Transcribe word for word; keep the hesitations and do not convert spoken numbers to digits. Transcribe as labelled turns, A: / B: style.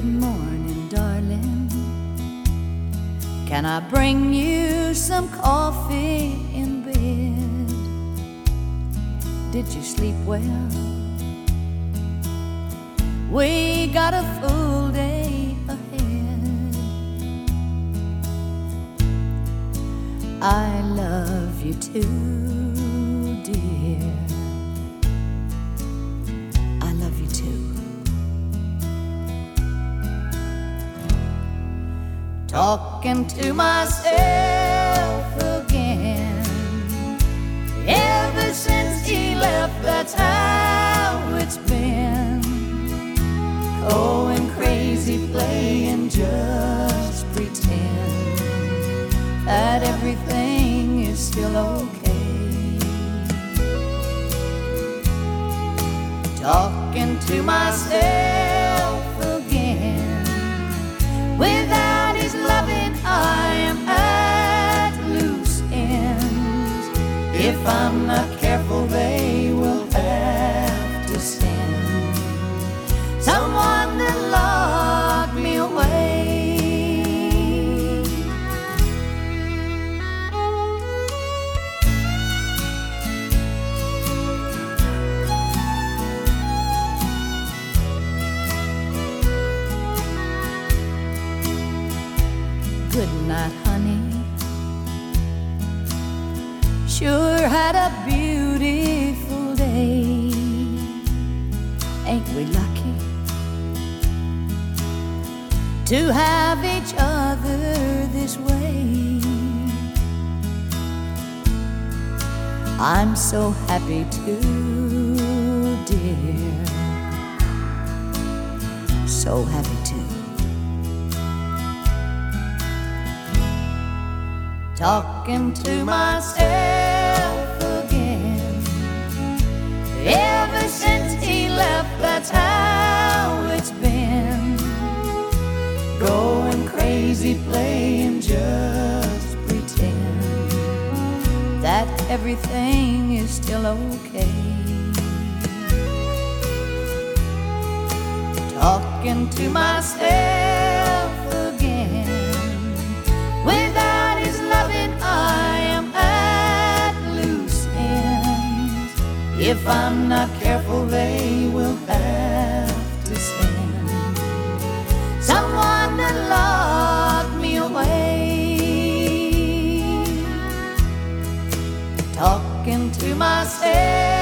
A: Good morning, darling. Can I bring you some coffee in bed? Did you sleep well? We got a full day ahead. I love you too, dear. I love you too. Talking to myself again. Ever since he left, that's how it's been. Going crazy, playing just pretend that everything is still okay. Talking to myself again. Without his loving, I am at loose ends. If I'm not careful, they will have to send someone to lock me away. Good night, honey. Sure had a beautiful day. Ain't we lucky to have each other this way? I'm so happy too, dear. So happy too. Talking to myself again. Ever since he left, that's how it's been. Going crazy, playing just pretend that everything is still okay. Talking to myself again. Without his loving, I am at loose ends. If I'm not careful, they will have to send someone to lock me away. Talking to myself